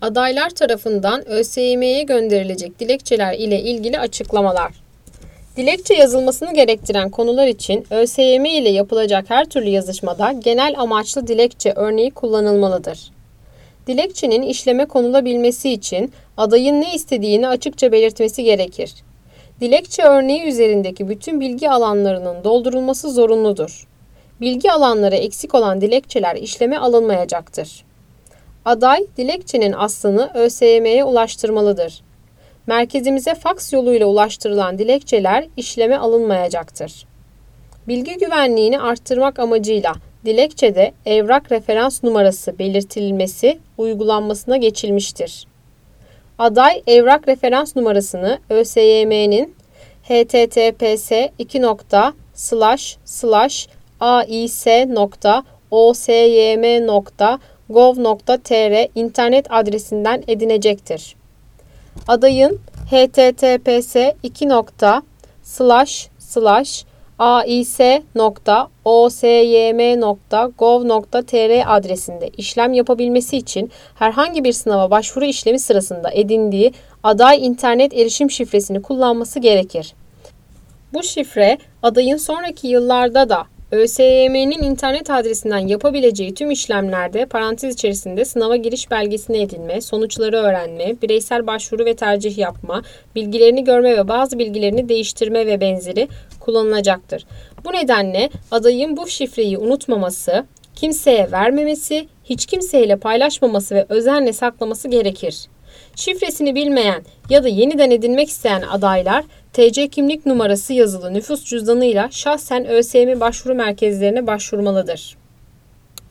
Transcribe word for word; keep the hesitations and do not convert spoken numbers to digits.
Adaylar tarafından ÖSYM'ye gönderilecek dilekçeler ile ilgili açıklamalar. Dilekçe yazılmasını gerektiren konular için ÖSYM ile yapılacak her türlü yazışmada genel amaçlı dilekçe örneği kullanılmalıdır. Dilekçenin işleme konulabilmesi için adayın ne istediğini açıkça belirtmesi gerekir. Dilekçe örneği üzerindeki bütün bilgi alanlarının doldurulması zorunludur. Bilgi alanları eksik olan dilekçeler işleme alınmayacaktır. Aday, dilekçenin aslını ÖSYM'ye ulaştırmalıdır. Merkezimize faks yoluyla ulaştırılan dilekçeler işleme alınmayacaktır. Bilgi güvenliğini arttırmak amacıyla dilekçede evrak referans numarası belirtilmesi uygulanmasına geçilmiştir. Aday, evrak referans numarasını ÖSYM'nin h t t p s iki nokta slash slash a i s nokta o s y m nokta gov nokta t r internet adresinden edinecektir. Adayın h t t p s iki nokta slash slash a i s nokta o s y m nokta gov nokta t r adresinde işlem yapabilmesi için herhangi bir sınava başvuru işlemi sırasında edindiği aday internet erişim şifresini kullanması gerekir. Bu şifre adayın sonraki yıllarda da ÖSYM'nin internet adresinden yapabileceği tüm işlemlerde parantez içerisinde sınava giriş belgesini edinme, sonuçları öğrenme, bireysel başvuru ve tercih yapma, bilgilerini görme ve bazı bilgilerini değiştirme ve benzeri kullanılacaktır. Bu nedenle adayın bu şifreyi unutmaması, kimseye vermemesi, hiç kimseyle paylaşmaması ve özenle saklaması gerekir. Şifresini bilmeyen ya da yeniden edinmek isteyen adaylar T C kimlik numarası yazılı nüfus cüzdanıyla şahsen ÖSYM başvuru merkezlerine başvurmalıdır.